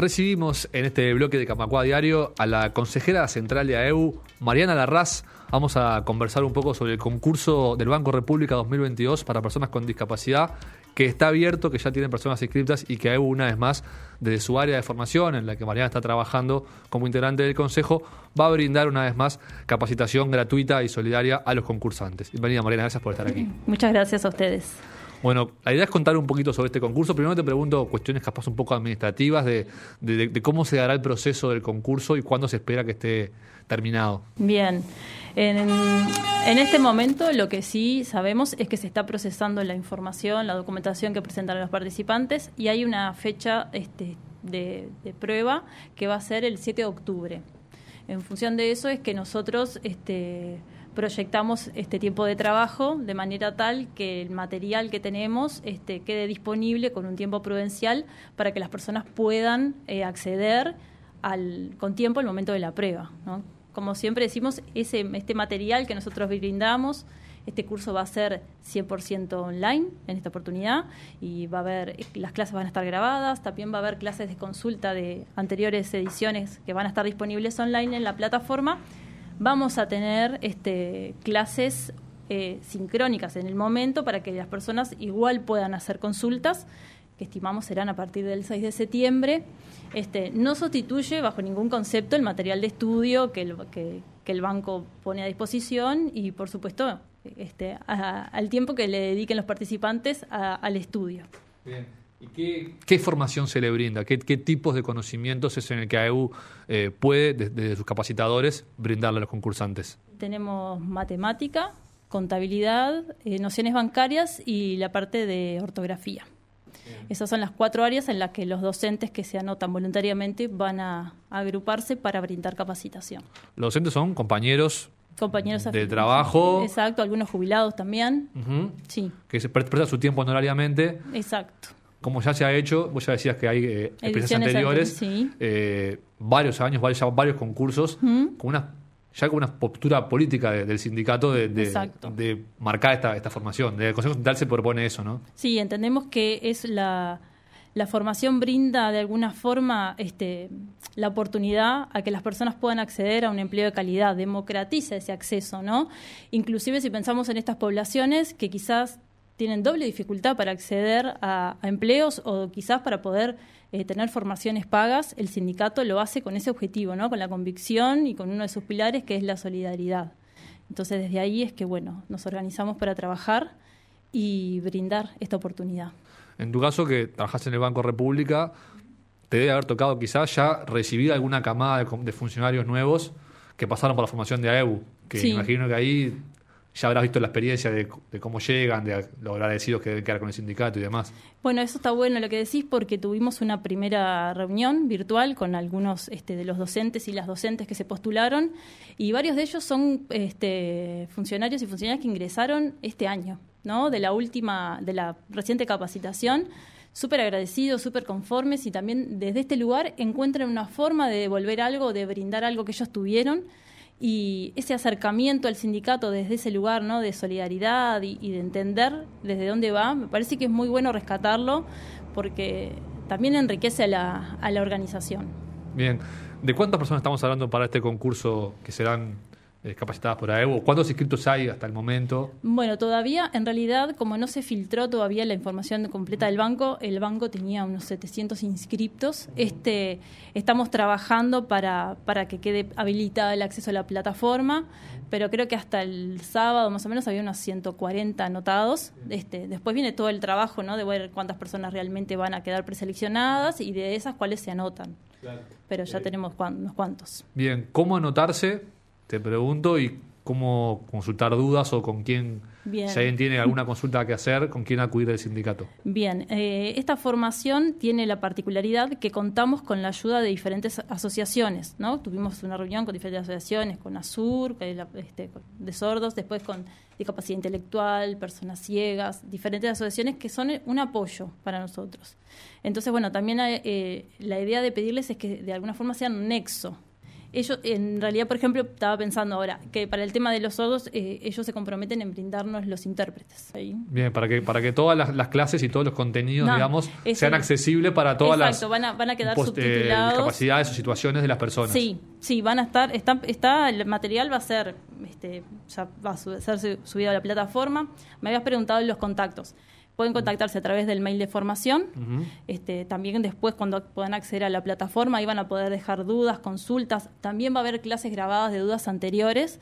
Recibimos en este bloque de Camacuá Diario a la consejera central de AEU, Mariana Larraz. Vamos a conversar un poco sobre el concurso del Banco República 2022 para personas con discapacidad, que está abierto, que ya tienen personas inscritas y que AEU, una vez más, desde su área de formación, en la que Mariana está trabajando como integrante del Consejo, va a brindar una vez más capacitación gratuita y solidaria a los concursantes. Bienvenida, Mariana, gracias por estar aquí. Muchas gracias a ustedes. Bueno, la idea es contar un poquito sobre este concurso. Primero te pregunto cuestiones capaz un poco administrativas de cómo se dará el proceso del concurso y cuándo se espera que esté terminado. Bien, en este momento lo que sí sabemos es que se está procesando la información, la documentación que presentan los participantes y hay una fecha de prueba que va a ser el 7 de octubre. En función de eso es que nosotros proyectamos este tiempo de trabajo de manera tal que el material que tenemos quede disponible con un tiempo prudencial para que las personas puedan acceder con tiempo al momento de la prueba, ¿no? Como siempre decimos, este material que nosotros brindamos, este curso va a ser 100% online en esta oportunidad y las clases van a estar grabadas, también va a haber clases de consulta de anteriores ediciones que van a estar disponibles online en la plataforma. Vamos a tener clases sincrónicas en el momento para que las personas igual puedan hacer consultas, que estimamos serán a partir del 6 de septiembre. No sustituye bajo ningún concepto el material de estudio que el banco pone a disposición y, por supuesto, al tiempo que le dediquen los participantes al estudio. Bien. ¿Y qué formación se le brinda? ¿Qué tipos de conocimientos es en el que AEU puede, desde sus capacitadores, brindarle a los concursantes? Tenemos matemática, contabilidad, nociones bancarias y la parte de ortografía. Bien. Esas son las 4 áreas en las que los docentes que se anotan voluntariamente van a agruparse para brindar capacitación. Los docentes son compañeros de trabajo. Exacto, algunos jubilados también. Uh-huh. Sí. Que se prestan su tiempo honorariamente. Exacto. Como ya se ha hecho, vos ya decías que hay experiencias anteriores, sí. Varios años, varios concursos, uh-huh. con una postura política del sindicato de marcar esta formación. El Consejo Central se propone eso, ¿no? Sí, entendemos que es la formación brinda de alguna forma la oportunidad a que las personas puedan acceder a un empleo de calidad, democratiza ese acceso, ¿no? Inclusive si pensamos en estas poblaciones que quizás tienen doble dificultad para acceder a empleos o quizás para poder tener formaciones pagas, el sindicato lo hace con ese objetivo, ¿no? Con la convicción y con uno de sus pilares que es la solidaridad. Entonces desde ahí es que nos organizamos para trabajar y brindar esta oportunidad. En tu caso, que trabajaste en el Banco República, te debe haber tocado quizás ya recibir alguna camada de funcionarios nuevos que pasaron por la formación de AEU, que sí. Imagino que ahí ya habrás visto la experiencia de cómo llegan, de lo agradecidos que deben quedar con el sindicato y demás. Bueno, eso está bueno lo que decís porque tuvimos una primera reunión virtual con algunos de los docentes y las docentes que se postularon y varios de ellos son funcionarios y funcionarias que ingresaron este año, ¿no? De la reciente capacitación, súper agradecidos, súper conformes y también desde este lugar encuentran una forma de devolver algo, de brindar algo que ellos tuvieron. Y ese acercamiento al sindicato desde ese lugar, ¿no? De solidaridad y de entender desde dónde va, me parece que es muy bueno rescatarlo porque también enriquece a la organización. Bien. ¿De cuántas personas estamos hablando para este concurso que serán capacitadas por AEU? ¿Cuántos inscritos hay hasta el momento? Bueno, todavía, en realidad, como no se filtró todavía la información completa del banco, el banco tenía unos 700 inscriptos. Estamos trabajando para que quede habilitado el acceso a la plataforma, pero creo que hasta el sábado más o menos había unos 140 anotados. Después viene todo el trabajo, ¿no? De ver cuántas personas realmente van a quedar preseleccionadas y de esas cuáles se anotan. Claro. Pero ya tenemos unos cuantos. Bien, ¿cómo anotarse? Te pregunto, y cómo consultar dudas o con quién, Bien. Si alguien tiene alguna consulta que hacer, con quién acudir del sindicato. Bien, esta formación tiene la particularidad que contamos con la ayuda de diferentes asociaciones, ¿no? Tuvimos una reunión con diferentes asociaciones, con ASUR, de sordos, después con discapacidad intelectual, personas ciegas, diferentes asociaciones que son un apoyo para nosotros. Entonces, bueno, también la idea de pedirles es que de alguna forma sean un nexo Ellos, en realidad, por ejemplo, estaba pensando ahora que para el tema de los sordos, ellos se comprometen en brindarnos los intérpretes. ¿Sí? Bien, para que todas las clases y todos los contenidos, digamos, sean accesibles para todas exacto, van a quedar subtitulados. Capacidades o situaciones de las personas. Sí, van a estar, el material va a ser, ya va a ser subido a la plataforma. Me habías preguntado los contactos. Pueden contactarse a través del mail de formación. También después, cuando puedan acceder a la plataforma, ahí van a poder dejar dudas, consultas. También va a haber clases grabadas de dudas anteriores.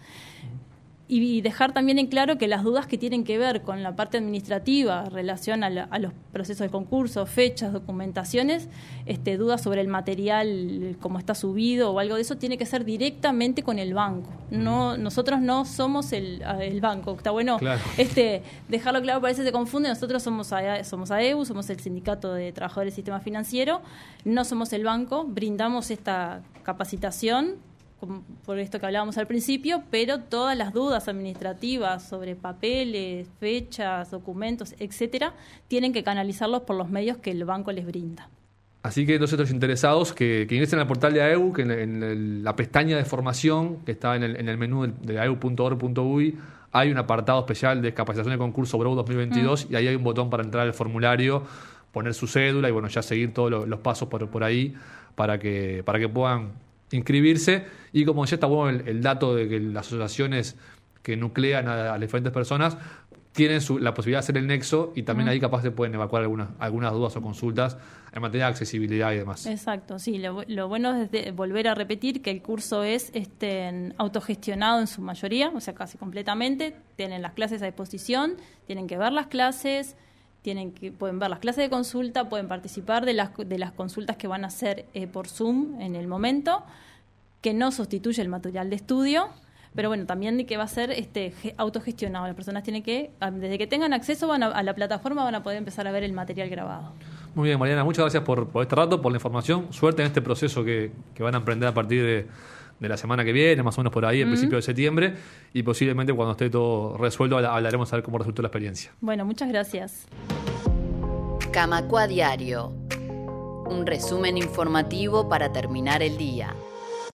Y dejar también en claro que las dudas que tienen que ver con la parte administrativa, en relación a los procesos de concurso, fechas, documentaciones, dudas sobre el material, cómo está subido o algo de eso, tiene que ser directamente con el banco. Nosotros no somos el banco. Está bueno, claro. Dejarlo claro, parece que se confunde. Nosotros somos AEU, somos el Sindicato de Trabajadores del Sistema Financiero, no somos el banco, brindamos esta capacitación por esto que hablábamos al principio, pero todas las dudas administrativas sobre papeles, fechas, documentos, etcétera, tienen que canalizarlos por los medios que el banco les brinda. Así que entonces los interesados que ingresen al portal de AEU, que en la pestaña de formación que está en el menú de aeu.org.uy, hay un apartado especial de capacitación de concurso BROW 2022 y ahí hay un botón para entrar al formulario, poner su cédula y bueno, ya seguir todos los pasos por ahí para que puedan inscribirse. Y como ya está bueno el dato de que las asociaciones que nuclean a las diferentes personas tienen la posibilidad de hacer el nexo y también ahí capaz se pueden evacuar algunas dudas o consultas en materia de accesibilidad y demás. Exacto, sí. Lo bueno es volver a repetir que el curso es autogestionado en su mayoría, o sea, casi completamente. Tienen las clases a disposición, tienen que ver las clases, pueden ver las clases de consulta, pueden participar de las consultas que van a hacer por Zoom en el momento, que no sustituye el material de estudio, pero bueno, también de que va a ser autogestionado. Las personas tienen que, desde que tengan acceso a la plataforma, van a poder empezar a ver el material grabado. Muy bien, Mariana, muchas gracias por este rato, por la información. Suerte en este proceso que van a emprender a partir de la semana que viene, más o menos por ahí, el principio de septiembre, y posiblemente cuando esté todo resuelto hablaremos a ver cómo resultó la experiencia. Bueno, muchas gracias. Camacua Diario, un resumen informativo para terminar el día.